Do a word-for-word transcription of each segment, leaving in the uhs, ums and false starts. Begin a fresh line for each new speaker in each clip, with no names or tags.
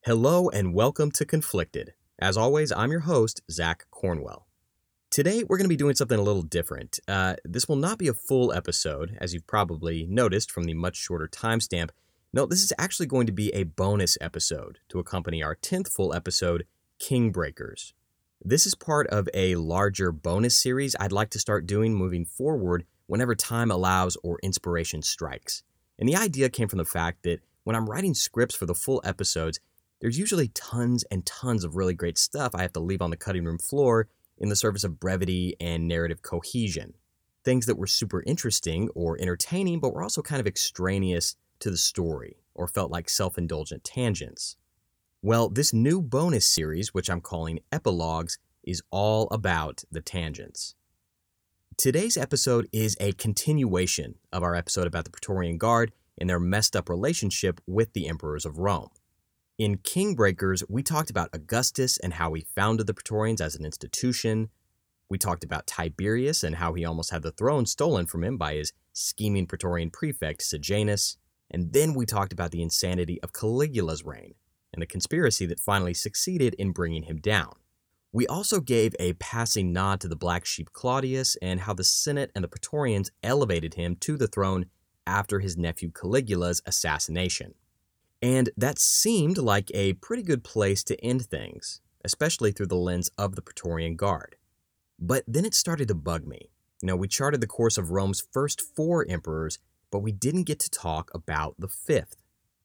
Hello and welcome to Conflicted. As always, I'm your host, Zach Cornwell. Today, we're going to be doing something a little different. Uh, this will not be a full episode, as you've probably noticed from the much shorter timestamp. No, this is actually going to be a bonus episode to accompany our tenth full episode, Kingbreakers. This is part of a larger bonus series I'd like to start doing moving forward whenever time allows or inspiration strikes. And the idea came from the fact that when I'm writing scripts for the full episodes, there's usually tons and tons of really great stuff I have to leave on the cutting room floor in the service of brevity and narrative cohesion. Things that were super interesting or entertaining, but were also kind of extraneous to the story, or felt like self-indulgent tangents. Well, this new bonus series, which I'm calling Epilogues, is all about the tangents. Today's episode is a continuation of our episode about the Praetorian Guard and their messed up relationship with the emperors of Rome. In Kingbreakers, we talked about Augustus and how he founded the Praetorians as an institution. We talked about Tiberius and how he almost had the throne stolen from him by his scheming Praetorian prefect, Sejanus. And then we talked about the insanity of Caligula's reign and the conspiracy that finally succeeded in bringing him down. We also gave a passing nod to the black sheep Claudius and how the Senate and the Praetorians elevated him to the throne after his nephew Caligula's assassination. And that seemed like a pretty good place to end things, especially through the lens of the Praetorian Guard. But then it started to bug me. You know, we charted the course of Rome's first four emperors, but we didn't get to talk about the fifth,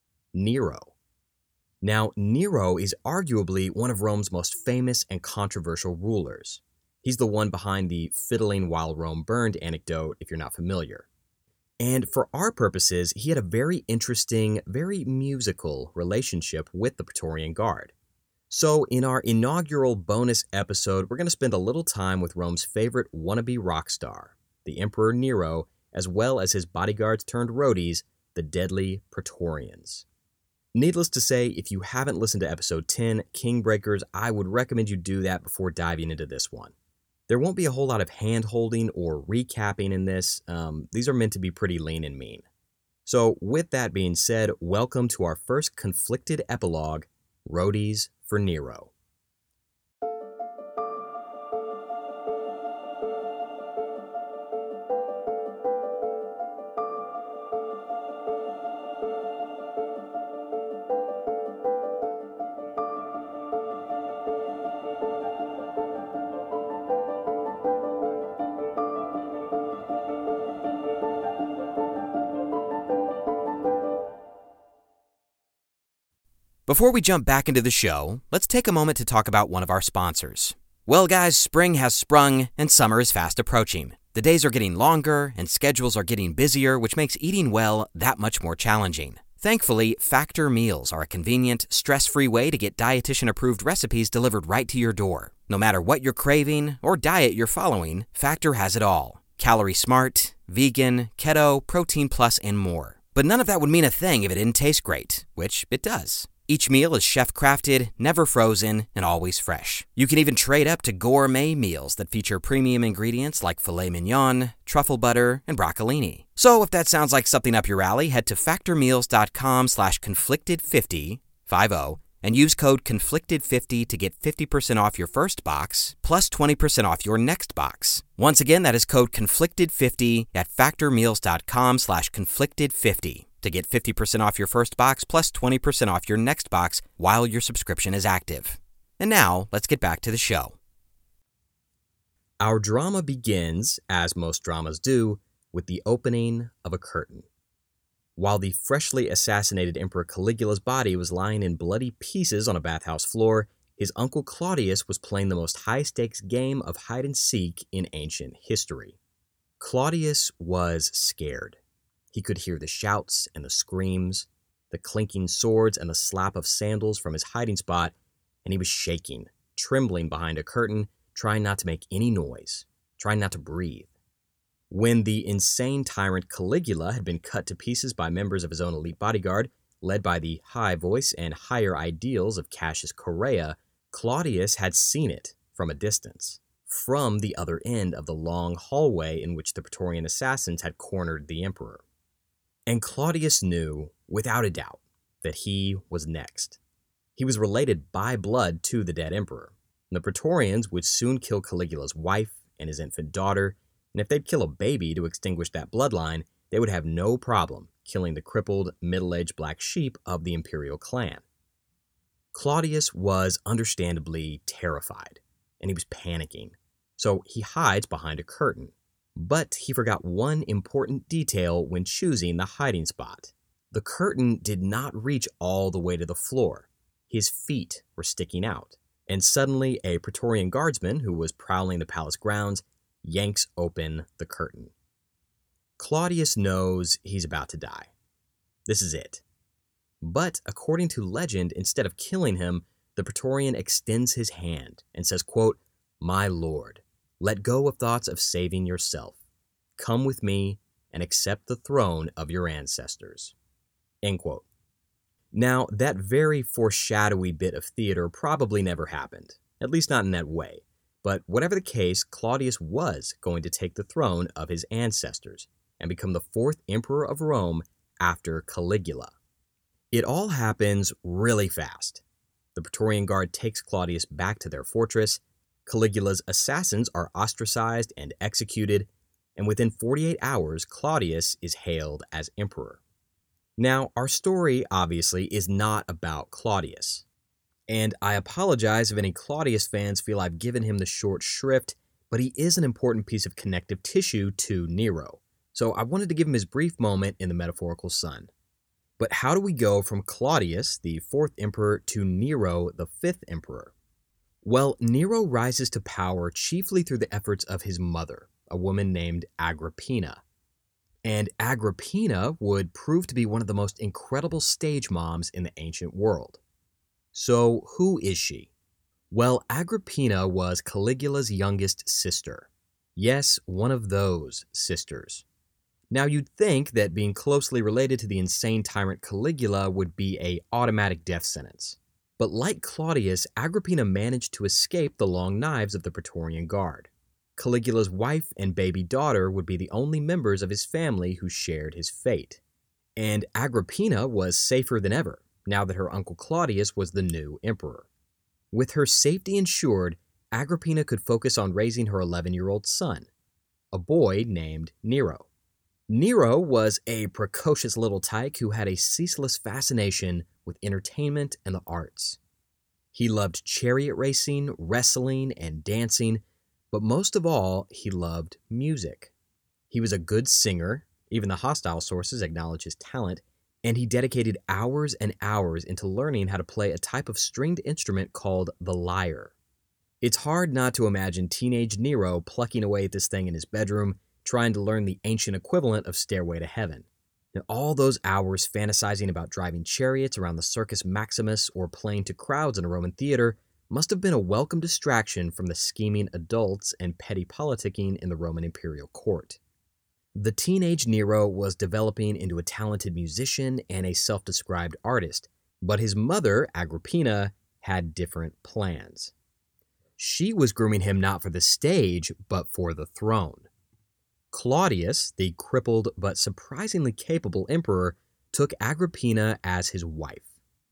Nero. Now, Nero is arguably one of Rome's most famous and controversial rulers. He's the one behind the fiddling while Rome burned anecdote, if you're not familiar. And for our purposes, he had a very interesting, very musical relationship with the Praetorian Guard. So in our inaugural bonus episode, we're going to spend a little time with Rome's favorite wannabe rock star, the Emperor Nero, as well as his bodyguards turned roadies, the deadly Praetorians. Needless to say, if you haven't listened to episode ten, Kingbreakers, I would recommend you do that before diving into this one. There won't be a whole lot of hand-holding or recapping in this. Um, these are meant to be pretty lean and mean. So with that being said, welcome to our first conflicted epilogue, Roadies for Nero.
Before we jump back into the show, let's take a moment to talk about one of our sponsors. Well, guys, spring has sprung and summer is fast approaching. The days are getting longer and schedules are getting busier, which makes eating well that much more challenging. Thankfully, Factor meals are a convenient, stress-free way to get dietitian-approved recipes delivered right to your door. No matter what you're craving or diet you're following, Factor has it all. Calorie smart, vegan, keto, protein plus, and more. But none of that would mean a thing if it didn't taste great, which it does. Each meal is chef-crafted, never frozen, and always fresh. You can even trade up to gourmet meals that feature premium ingredients like filet mignon, truffle butter, and broccolini. So if that sounds like something up your alley, head to factormeals.com slash conflicted50,50, and use code conflicted fifty to get fifty percent off your first box, plus twenty percent off your next box. Once again, that is code conflicted fifty at factormeals.com slash conflicted50. to get fifty percent off your first box plus twenty percent off your next box while your subscription is active. And now, let's get back to the show.
Our drama begins, as most dramas do, with the opening of a curtain. While the freshly assassinated Emperor Caligula's body was lying in bloody pieces on a bathhouse floor, his uncle Claudius was playing the most high-stakes game of hide-and-seek in ancient history. Claudius was scared. He could hear the shouts and the screams, the clinking swords and the slap of sandals from his hiding spot, and he was shaking, trembling behind a curtain, trying not to make any noise, trying not to breathe. When the insane tyrant Caligula had been cut to pieces by members of his own elite bodyguard, led by the high voice and higher ideals of Cassius Correa, Claudius had seen it from a distance, from the other end of the long hallway in which the Praetorian assassins had cornered the emperor. And Claudius knew, without a doubt, that he was next. He was related by blood to the dead emperor. The Praetorians would soon kill Caligula's wife and his infant daughter, and if they'd kill a baby to extinguish that bloodline, they would have no problem killing the crippled, middle-aged black sheep of the imperial clan. Claudius was understandably terrified, and he was panicking, so he hides behind a curtain. But he forgot one important detail when choosing the hiding spot. The curtain did not reach all the way to the floor. His feet were sticking out, and suddenly a Praetorian guardsman who was prowling the palace grounds yanks open the curtain. Claudius knows he's about to die. This is it. But according to legend, instead of killing him, the Praetorian extends his hand and says, quote, "My lord, let go of thoughts of saving yourself. Come with me and accept the throne of your ancestors." End quote. Now, that very foreshadowy bit of theater probably never happened, at least not in that way. But whatever the case, Claudius was going to take the throne of his ancestors and become the fourth emperor of Rome after Caligula. It all happens really fast. The Praetorian Guard takes Claudius back to their fortress, Caligula's assassins are ostracized and executed, and within forty-eight hours, Claudius is hailed as emperor. Now, our story, obviously, is not about Claudius. And I apologize if any Claudius fans feel I've given him the short shrift, but he is an important piece of connective tissue to Nero. So I wanted to give him his brief moment in the metaphorical sun. But how do we go from Claudius, the fourth emperor, to Nero, the fifth emperor? Well, Nero rises to power chiefly through the efforts of his mother, a woman named Agrippina. And Agrippina would prove to be one of the most incredible stage moms in the ancient world. So, who is she? Well, Agrippina was Caligula's youngest sister. Yes, one of those sisters. Now, you'd think that being closely related to the insane tyrant Caligula would be an automatic death sentence. But like Claudius, Agrippina managed to escape the long knives of the Praetorian Guard. Caligula's wife and baby daughter would be the only members of his family who shared his fate. And Agrippina was safer than ever, now that her uncle Claudius was the new emperor. With her safety ensured, Agrippina could focus on raising her eleven-year-old son, a boy named Nero. Nero was a precocious little tyke who had a ceaseless fascination with entertainment and the arts. He loved chariot racing, wrestling, and dancing, but most of all, he loved music. He was a good singer, even the hostile sources acknowledge his talent, and he dedicated hours and hours into learning how to play a type of stringed instrument called the lyre. It's hard not to imagine teenage Nero plucking away at this thing in his bedroom, trying to learn the ancient equivalent of Stairway to Heaven. And all those hours fantasizing about driving chariots around the Circus Maximus or playing to crowds in a Roman theater must have been a welcome distraction from the scheming adults and petty politicking in the Roman imperial court. The teenage Nero was developing into a talented musician and a self-described artist, but his mother, Agrippina, had different plans. She was grooming him not for the stage, but for the throne. Claudius, the crippled but surprisingly capable emperor, took Agrippina as his wife.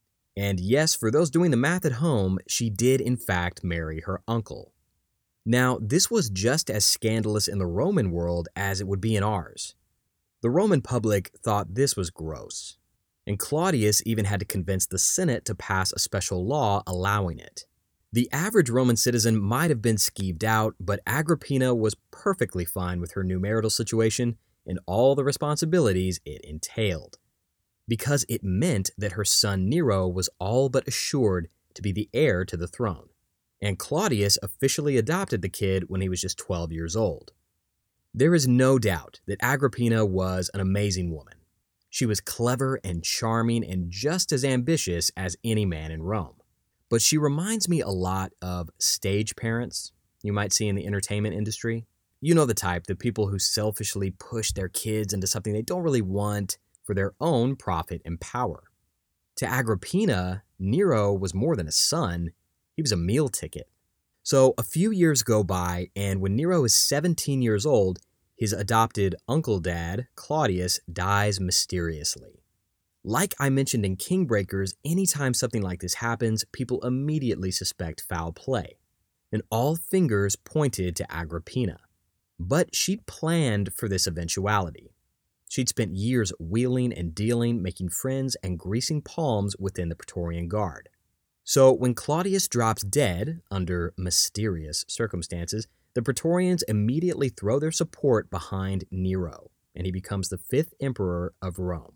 And yes, for those doing the math at home, she did in fact marry her uncle. Now, this was just as scandalous in the Roman world as it would be in ours. The Roman public thought this was gross, and Claudius even had to convince the Senate to pass a special law allowing it. The average Roman citizen might have been skeeved out, but Agrippina was perfectly fine with her new marital situation and all the responsibilities it entailed, because it meant that her son Nero was all but assured to be the heir to the throne. And Claudius officially adopted the kid when he was just twelve years old. There is no doubt that Agrippina was an amazing woman. She was clever and charming and just as ambitious as any man in Rome. But she reminds me a lot of stage parents you might see in the entertainment industry. You know the type, the people who selfishly push their kids into something they don't really want for their own profit and power. To Agrippina, Nero was more than a son. He was a meal ticket. So a few years go by, and when Nero is seventeen years old, his adopted uncle dad, Claudius, dies mysteriously. Like I mentioned in Kingbreakers, anytime something like this happens, people immediately suspect foul play, and all fingers pointed to Agrippina. But she'd planned for this eventuality. She'd spent years wheeling and dealing, making friends and greasing palms within the Praetorian Guard. So when Claudius drops dead, under mysterious circumstances, the Praetorians immediately throw their support behind Nero, and he becomes the fifth emperor of Rome.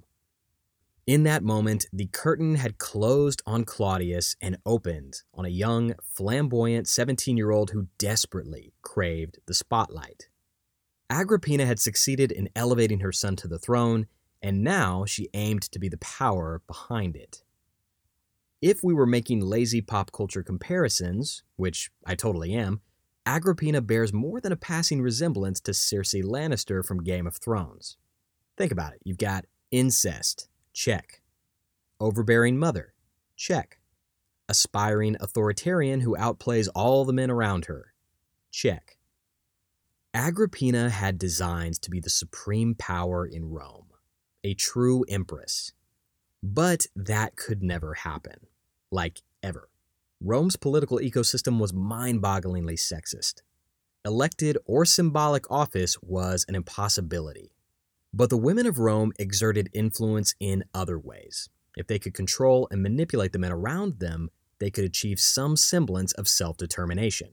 In that moment, the curtain had closed on Claudius and opened on a young, flamboyant seventeen-year-old who desperately craved the spotlight. Agrippina had succeeded in elevating her son to the throne, and now she aimed to be the power behind it. If we were making lazy pop culture comparisons, which I totally am, Agrippina bears more than a passing resemblance to Cersei Lannister from Game of Thrones. Think about it. You've got incest. Check. Overbearing mother. Check. Aspiring authoritarian who outplays all the men around her. Check. Agrippina had designs to be the supreme power in Rome, a true empress. But that could never happen. Like, ever. Rome's political ecosystem was mind-bogglingly sexist. Elected or symbolic office was an impossibility. But the women of Rome exerted influence in other ways. If they could control and manipulate the men around them, they could achieve some semblance of self-determination.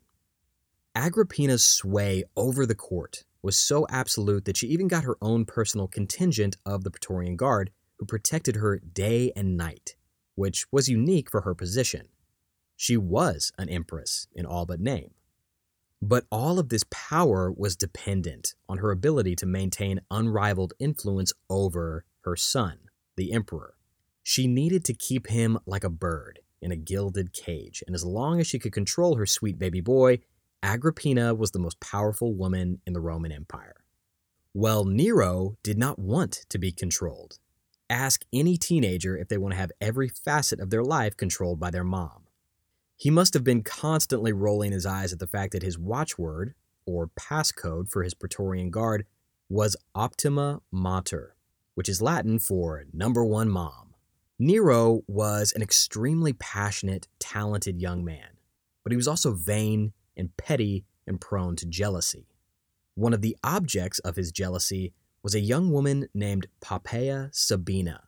Agrippina's sway over the court was so absolute that she even got her own personal contingent of the Praetorian Guard who protected her day and night, which was unique for her position. She was an empress in all but name. But all of this power was dependent on her ability to maintain unrivaled influence over her son, the emperor. She needed to keep him like a bird in a gilded cage, and as long as she could control her sweet baby boy, Agrippina was the most powerful woman in the Roman Empire. Well, Nero did not want to be controlled. Ask any teenager if they want to have every facet of their life controlled by their mom. He must have been constantly rolling his eyes at the fact that his watchword, or passcode for his Praetorian Guard, was Optima Mater, which is Latin for number one mom. Nero was an extremely passionate, talented young man, but he was also vain and petty and prone to jealousy. One of the objects of his jealousy was a young woman named Poppaea Sabina.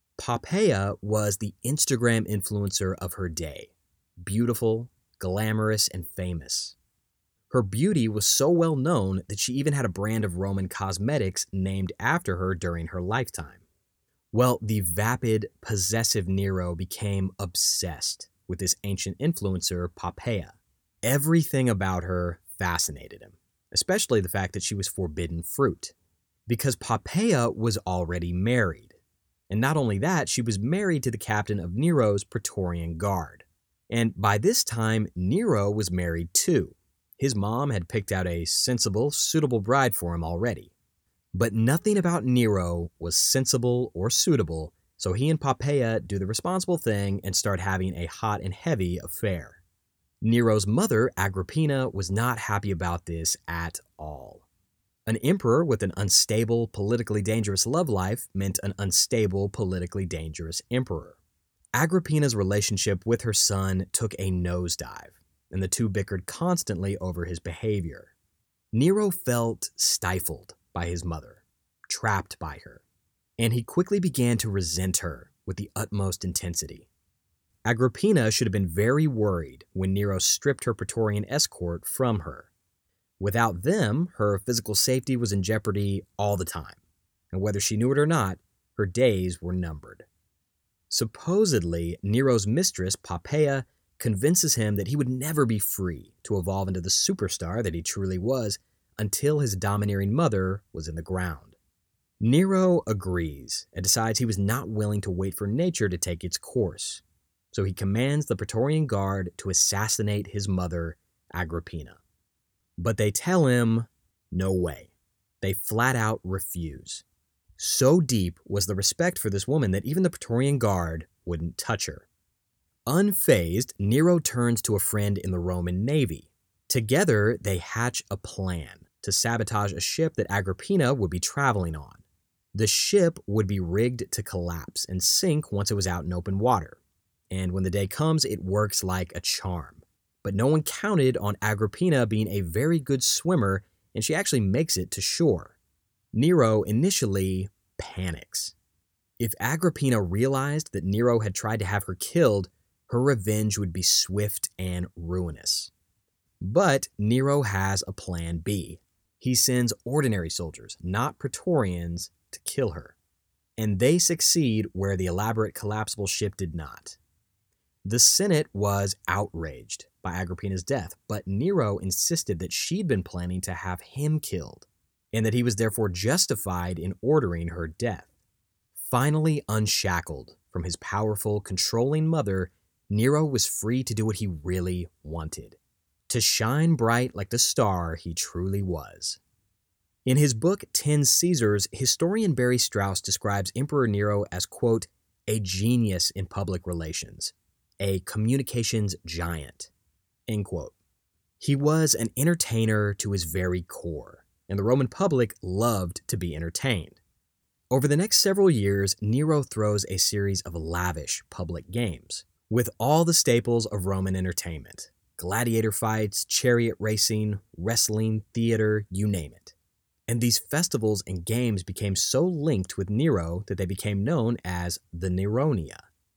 Poppaea was the Instagram influencer of her day. Beautiful, glamorous, and famous. Her beauty was so well known that she even had a brand of Roman cosmetics named after her during her lifetime. Well, the vapid, possessive Nero became obsessed with this ancient influencer, Poppaea. Everything about her fascinated him, especially the fact that she was forbidden fruit, because Poppaea was already married. And not only that, she was married to the captain of Nero's Praetorian Guard. And by this time, Nero was married too. His mom had picked out a sensible, suitable bride for him already. But nothing about Nero was sensible or suitable, so he and Poppaea do the responsible thing and start having a hot and heavy affair. Nero's mother, Agrippina, was not happy about this at all. An emperor with an unstable, politically dangerous love life meant an unstable, politically dangerous emperor. Agrippina's relationship with her son took a nosedive, and the two bickered constantly over his behavior. Nero felt stifled by his mother, trapped by her, and he quickly began to resent her with the utmost intensity. Agrippina should have been very worried when Nero stripped her Praetorian escort from her. Without them, her physical safety was in jeopardy all the time, and whether she knew it or not, her days were numbered. Supposedly, Nero's mistress, Poppaea, convinces him that he would never be free to evolve into the superstar that he truly was until his domineering mother was in the ground. Nero agrees and decides he was not willing to wait for nature to take its course. So he commands the Praetorian Guard to assassinate his mother, Agrippina. But they tell him, no way. They flat out refuse. So deep was the respect for this woman that even the Praetorian Guard wouldn't touch her. Unfazed, Nero turns to a friend in the Roman Navy. Together, they hatch a plan to sabotage a ship that Agrippina would be traveling on. The ship would be rigged to collapse and sink once it was out in open water. And when the day comes, it works like a charm. But no one counted on Agrippina being a very good swimmer, and she actually makes it to shore. Nero initially panics. If Agrippina realized that Nero had tried to have her killed, her revenge would be swift and ruinous. But Nero has a plan B. He sends ordinary soldiers, not Praetorians, to kill her. And they succeed where the elaborate collapsible ship did not. The Senate was outraged by Agrippina's death, but Nero insisted that she'd been planning to have him killed, and that he was therefore justified in ordering her death. Finally unshackled from his powerful, controlling mother, Nero was free to do what he really wanted, to shine bright like the star he truly was. In his book, Ten Caesars, historian Barry Strauss describes Emperor Nero as, quote, a genius in public relations, a communications giant, end quote. He was an entertainer to his very core, and the Roman public loved to be entertained. Over the next several years, Nero throws a series of lavish public games, with all the staples of Roman entertainment: gladiator fights, chariot racing, wrestling, theater, you name it. And these festivals and games became so linked with Nero that they became known as the Neronia.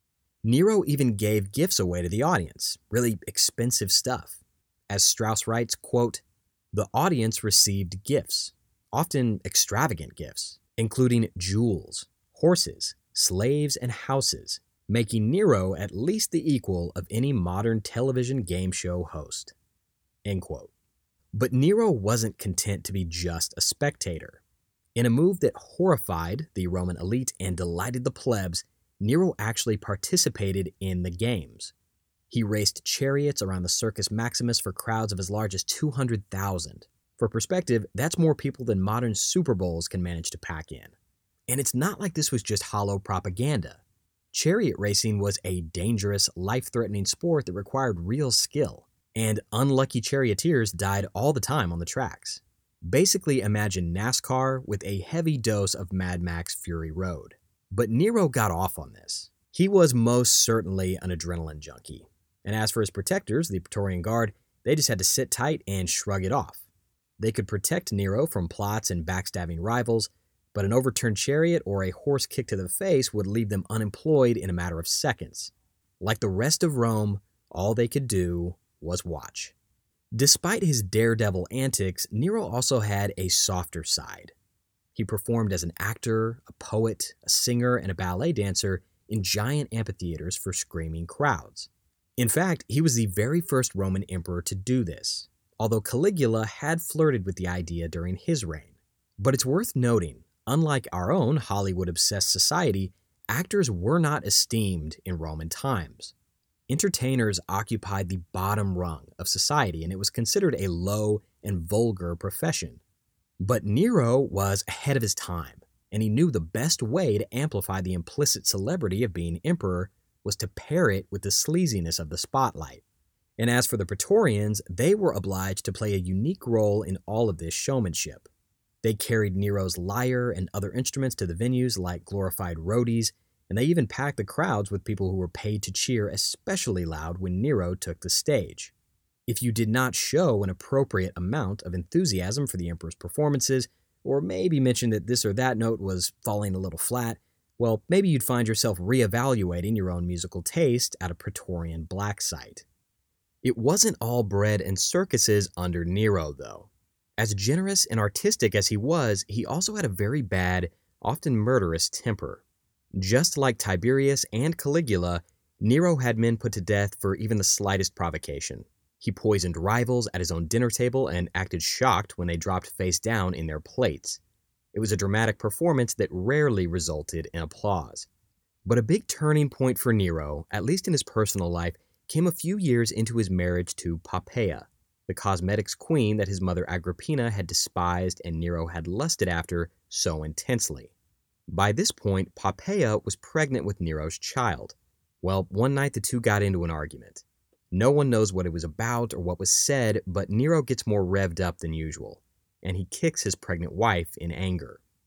Nero even gave gifts away to the audience, really expensive stuff. As Strauss writes, quote, the audience received gifts, often extravagant gifts, including jewels, horses, slaves, and houses, making Nero at least the equal of any modern television game show host, end quote. But Nero wasn't content to be just a spectator. In a move that horrified the Roman elite and delighted the plebs, Nero actually participated in the games. He raced chariots around the Circus Maximus for crowds of as large as two hundred thousand. For perspective, that's more people than modern Super Bowls can manage to pack in. And it's not like this was just hollow propaganda. Chariot racing was a dangerous, life-threatening sport that required real skill, and unlucky charioteers died all the time on the tracks. Basically, imagine NASCAR with a heavy dose of Mad Max Fury Road. But Nero got off on this. He was most certainly an adrenaline junkie. And as for his protectors, the Praetorian Guard, they just had to sit tight and shrug it off. They could protect Nero from plots and backstabbing rivals, but an overturned chariot or a horse kick to the face would leave them unemployed in a matter of seconds. Like the rest of Rome, all they could do was watch. Despite his daredevil antics, Nero also had a softer side. He performed as an actor, a poet, a singer, and a ballet dancer in giant amphitheaters for screaming crowds. In fact, he was the very first Roman emperor to do this, although Caligula had flirted with the idea during his reign. But it's worth noting, unlike our own Hollywood-obsessed society, actors were not esteemed in Roman times. Entertainers occupied the bottom rung of society, and it was considered a low and vulgar profession. But Nero was ahead of his time, and he knew the best way to amplify the implicit celebrity of being emperor was to pair it with the sleaziness of the spotlight. And as for the Praetorians, they were obliged to play a unique role in all of this showmanship. They carried Nero's lyre and other instruments to the venues like glorified roadies, and they even packed the crowds with people who were paid to cheer especially loud when Nero took the stage. If you did not show an appropriate amount of enthusiasm for the emperor's performances, or maybe mention that this or that note was falling a little flat, well, maybe you'd find yourself reevaluating your own musical taste at a Praetorian black site. It wasn't all bread and circuses under Nero, though. As generous and artistic as he was, he also had a very bad, often murderous temper. Just like Tiberius and Caligula, Nero had men put to death for even the slightest provocation. He poisoned rivals at his own dinner table and acted shocked when they dropped face down in their plates. It was a dramatic performance that rarely resulted in applause. But a big turning point for Nero, at least in his personal life, came a few years into his marriage to Poppaea, the cosmetics queen that his mother Agrippina had despised and Nero had lusted after so intensely. By this point, Poppaea was pregnant with Nero's child. Well, one night the two got into an argument. No one knows what it was about or what was said, but Nero gets more revved up than usual, and he kicks his pregnant wife in anger.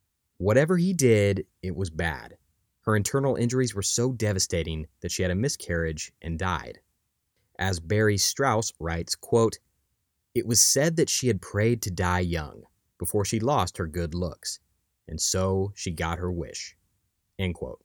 Whatever he did, it was bad. Her internal injuries were so devastating that she had a miscarriage and died. As Barry Strauss writes, quote, "It was said that she had prayed to die young before she lost her good looks, and so she got her wish." End quote.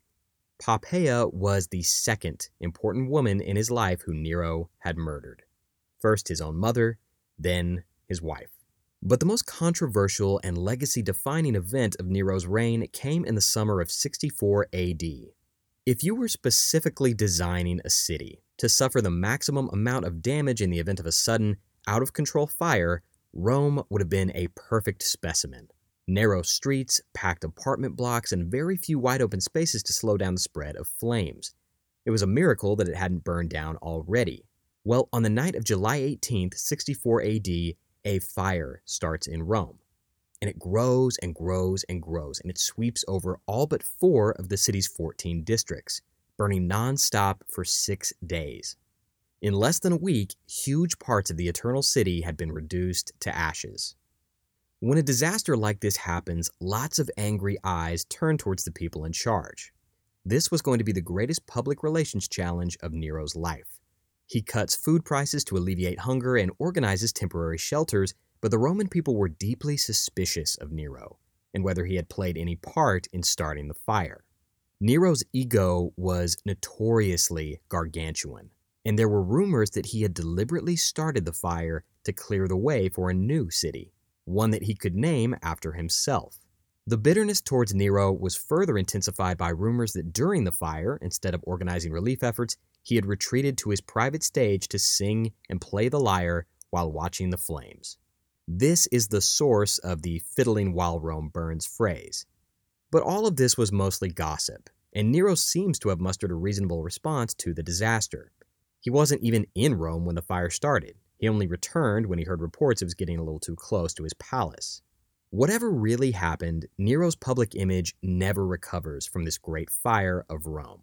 Poppaea was the second important woman in his life who Nero had murdered. First his own mother, then his wife. But the most controversial and legacy-defining event of Nero's reign came in the summer of sixty-four A D. If you were specifically designing a city to suffer the maximum amount of damage in the event of a sudden, out-of-control fire, Rome would have been a perfect specimen. Narrow streets, packed apartment blocks, and very few wide-open spaces to slow down the spread of flames. It was a miracle that it hadn't burned down already. Well, on the night of July eighteenth, sixty-four A D, a fire starts in Rome. And it grows and grows and grows, and it sweeps over all but four of the city's fourteen districts, burning non-stop for six days. In less than a week, huge parts of the Eternal City had been reduced to ashes. When a disaster like this happens, lots of angry eyes turn towards the people in charge. This was going to be the greatest public relations challenge of Nero's life. He cuts food prices to alleviate hunger and organizes temporary shelters, but the Roman people were deeply suspicious of Nero and whether he had played any part in starting the fire. Nero's ego was notoriously gargantuan, and there were rumors that he had deliberately started the fire to clear the way for a new city, one that he could name after himself. The bitterness towards Nero was further intensified by rumors that during the fire, instead of organizing relief efforts, he had retreated to his private stage to sing and play the lyre while watching the flames. This is the source of the "fiddling while Rome burns" phrase. But all of this was mostly gossip, and Nero seems to have mustered a reasonable response to the disaster. He wasn't even in Rome when the fire started. He only returned when he heard reports it was getting a little too close to his palace. Whatever really happened, Nero's public image never recovers from this great fire of Rome.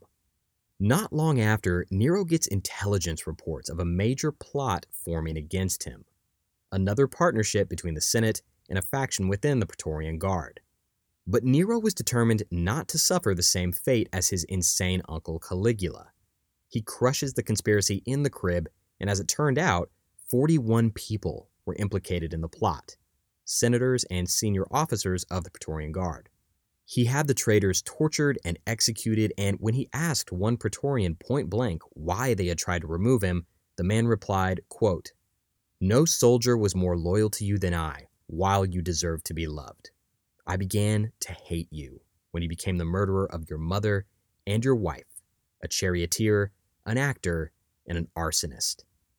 Not long after, Nero gets intelligence reports of a major plot forming against him. Another partnership between the Senate and a faction within the Praetorian Guard. But Nero was determined not to suffer the same fate as his insane uncle Caligula. He crushes the conspiracy in the crib, and as it turned out, forty-one people were implicated in the plot, senators and senior officers of the Praetorian Guard. He had the traitors tortured and executed, and when he asked one Praetorian point blank why they had tried to remove him, the man replied, quote, "No soldier was more loyal to you than I, while you deserved to be loved. I began to hate you when you became the murderer of your mother and your wife, a charioteer, an actor, and an arsonist."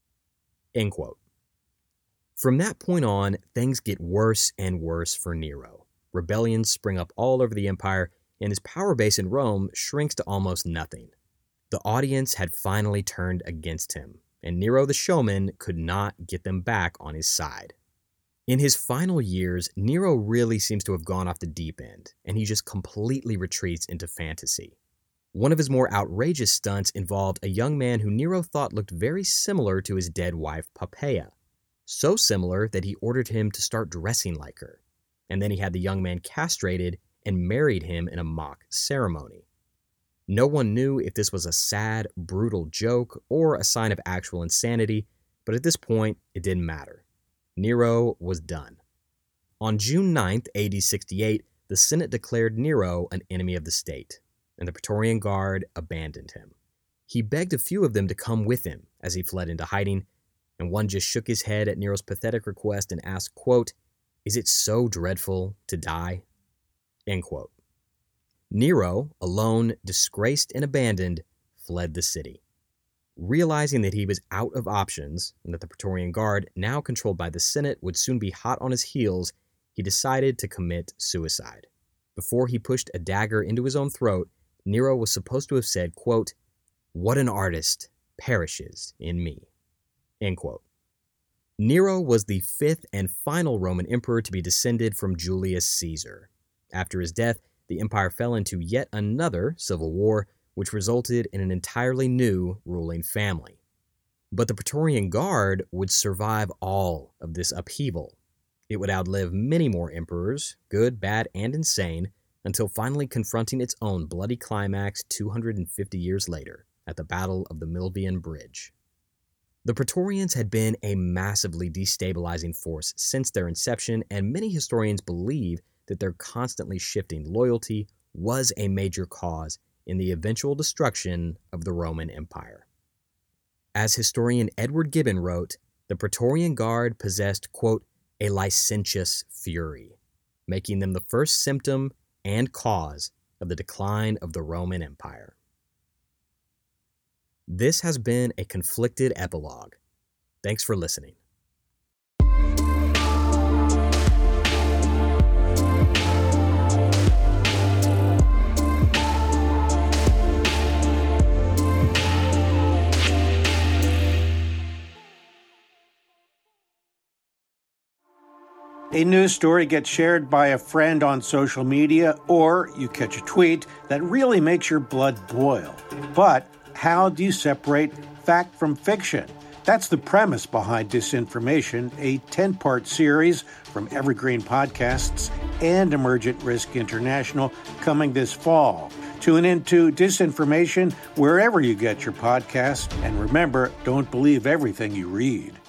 End quote. From that point on, things get worse and worse for Nero. Rebellions spring up all over the empire, and his power base in Rome shrinks to almost nothing. The audience had finally turned against him, and Nero the showman could not get them back on his side. In his final years, Nero really seems to have gone off the deep end, and he just completely retreats into fantasy. One of his more outrageous stunts involved a young man who Nero thought looked very similar to his dead wife Poppaea. So similar that he ordered him to start dressing like her. And then he had the young man castrated and married him in a mock ceremony. No one knew if this was a sad, brutal joke or a sign of actual insanity, but at this point, it didn't matter. Nero was done. On June ninth, A D sixty-eight, the Senate declared Nero an enemy of the state, and the Praetorian Guard abandoned him. He begged a few of them to come with him as he fled into hiding, and one just shook his head at Nero's pathetic request and asked, quote, "Is it so dreadful to die?" End quote. Nero, alone, disgraced and abandoned, fled the city. Realizing that he was out of options and that the Praetorian Guard, now controlled by the Senate, would soon be hot on his heels, he decided to commit suicide. Before he pushed a dagger into his own throat, Nero was supposed to have said, quote, "What an artist perishes in me." End quote. Nero was the fifth and final Roman emperor to be descended from Julius Caesar. After his death, the empire fell into yet another civil war, which resulted in an entirely new ruling family. But the Praetorian Guard would survive all of this upheaval. It would outlive many more emperors, good, bad, and insane, until finally confronting its own bloody climax two hundred fifty years later at the Battle of the Milvian Bridge. The Praetorians had been a massively destabilizing force since their inception, and many historians believe that their constantly shifting loyalty was a major cause in the eventual destruction of the Roman Empire. As historian Edward Gibbon wrote, the Praetorian Guard possessed, quote, a licentious fury, making them the first symptom and cause of the decline of the Roman Empire. This has been a conflicted epilogue. Thanks for listening.
A news story gets shared by a friend on social media, or you catch a tweet that really makes your blood boil. But how do you separate fact from fiction? That's the premise behind Disinformation, a ten-part series from Evergreen Podcasts and Emergent Risk International coming this fall. Tune into Disinformation wherever you get your podcasts, and remember, don't believe everything you read.